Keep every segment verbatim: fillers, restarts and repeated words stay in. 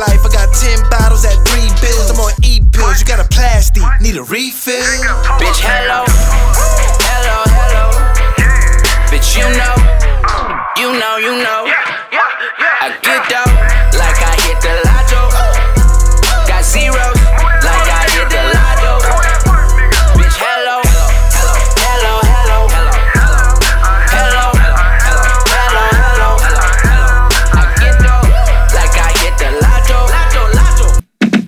life. I got ten bottles at three bills. I'm on E-pills, you got a plastic, need a refill? Bitch, hello, hello, hello. Bitch, you know, you know, you know. I get down like I hit the lotto. Got zeros like I hit the lotto. Bitch, hello, hello, hello, hello, hello, hello, hello, hello. I get down like I hit the lotto, lotto, lotto.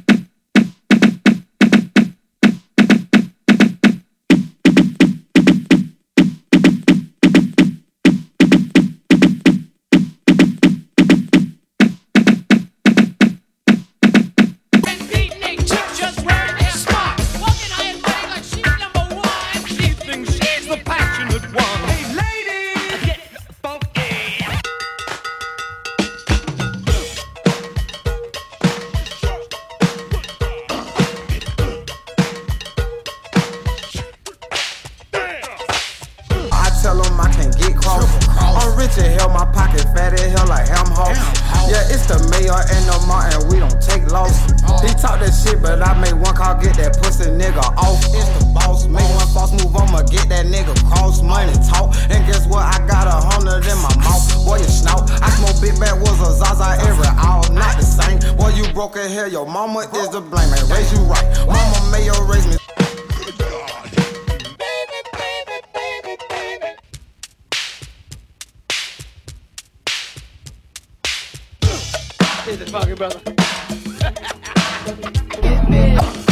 Tell them I can't get cross. I'm rich as hell, my pocket fat as hell like ham house. Yeah, it's the mayor and the Martin, we don't take loss. He talk that shit, but I make one call, get that pussy nigga off. It's the boss, make one false move, I'ma get that nigga cross. Money talk, and guess what? I got a hundred in my mouth. Boy, you snout. I smoke big bad was a Zaza every all, not the same. Boy, you broke as hell, your mama is to blame. And raise you right, mama mayor raise me. Here's the fucking brother.